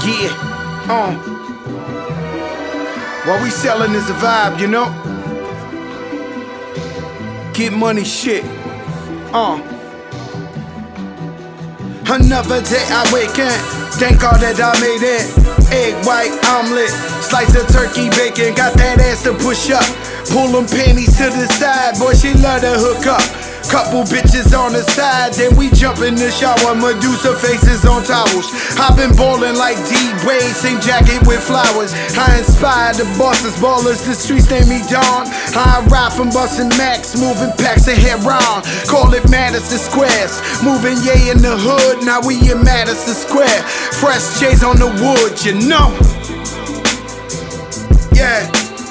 Yeah, what we selling is a vibe, you know? Get money shit, Another day I wake in, thank God that I made it. Egg white omelet, slice of turkey bacon, got that ass to push up. Pull them panties to the side, boy she love to hook up. Couple bitches on the side, then we jump in the shower. Medusa faces on towels. I've been ballin' like D-Wade, same jacket with flowers. I inspired the bosses, ballers, the streets name me Dawn. I ride from bustin' Max, moving packs of head round. Call it Madison Squares, moving yay in the hood. Now we in Madison Square, fresh J's on the wood, you know. Yeah,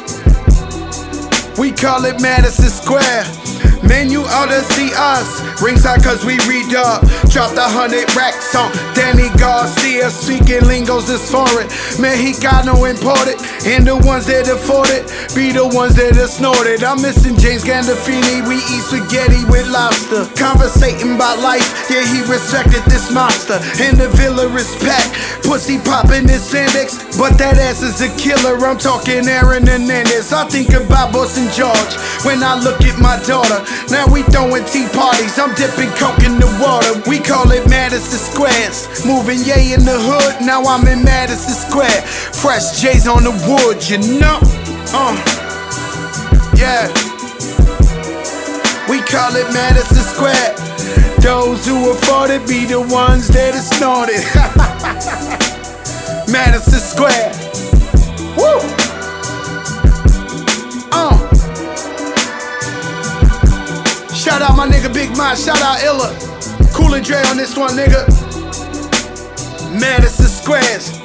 we call it Madison Square. Man, you oughta see us ringside cause we re-dub. Dropped 100 racks on Danny Garcia, speaking lingos is foreign. Man, he got no imported, and the ones that afford it be the ones that are snorted. I'm missing James Gandolfini, we eat spaghetti with lobster. Conversating about life, yeah, he respected this monster. And the villa is packed, pussy popping his index, but that ass is a killer. I'm talking Aaron Hernandez. I think about Boston George when I look at my daughter. Now we throwing tea parties, I'm dipping coke in the water. We call it Madison Squares, moving yay in the hood. Now I'm in Madison Square, fresh J's on the wood, you know. Yeah, we call it Madison Square. Those who afford it be the ones that are snorted. Madison Square. Woo! Shout out my nigga Big Mike, shout out Illa. Cool and Dre on this one, nigga. Madison Squares.